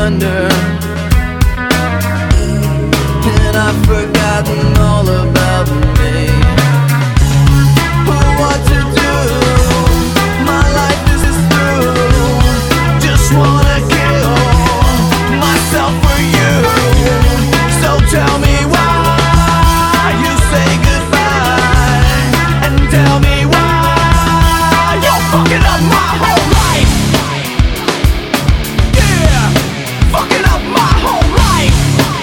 under, and I've forgotten all about me. What to do? My life is through. Just wanna kill myself for you. So tell me why you say goodbye, and tell me why you're fucking up my whole life. Yeah, fucking up my whole life.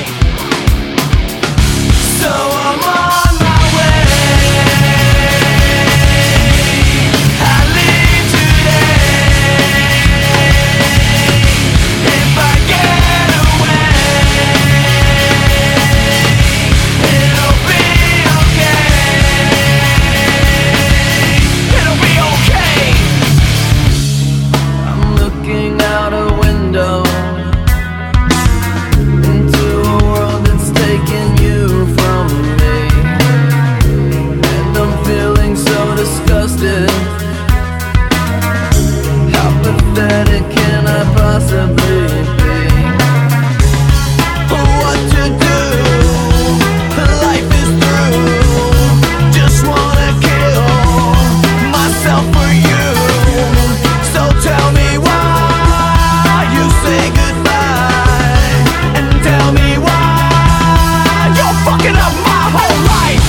So I'm on my way. I leave today. If I get away, it'll be okay. It'll be okay. I'm looking out a window into a world that's taking you from me, and I'm feeling so disgusted. How pathetic can I possibly be? What to do? Life is through. Just wanna kill myself for you. So tell me why you say goodbye, and tell me why you're fucking up my whole life.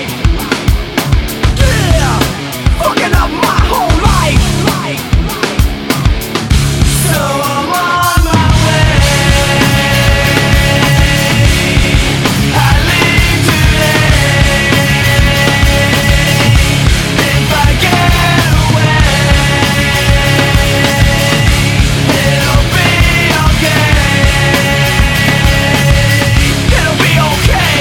Yeah, fucking up my whole life. So I'm on my way. I leave today. If I get away, it'll be okay. It'll be okay.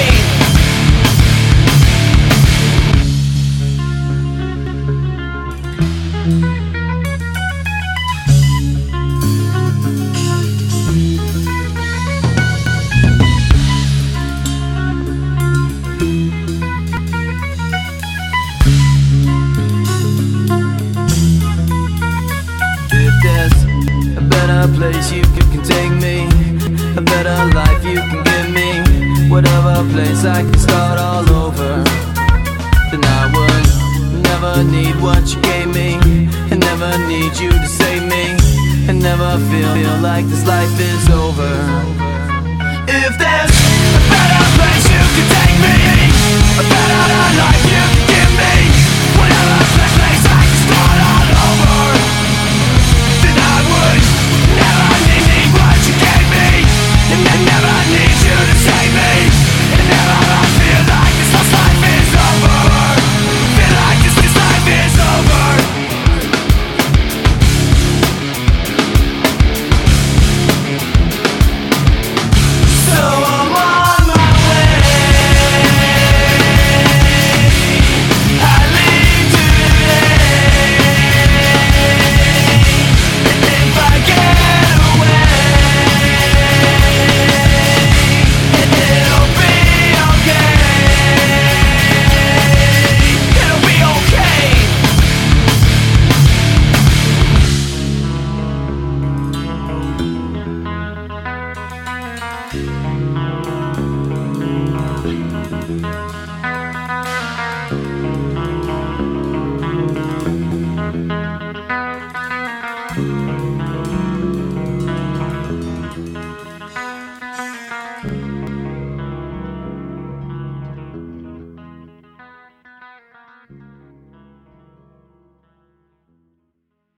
If there's a better place you can take me, a better life you can give me, whatever place I can start all over, then I would never need what you gave me, and never need you to save me, and never feel like this life is over. If there's a better place you can take me, a better life you can give me, whatever place I can start all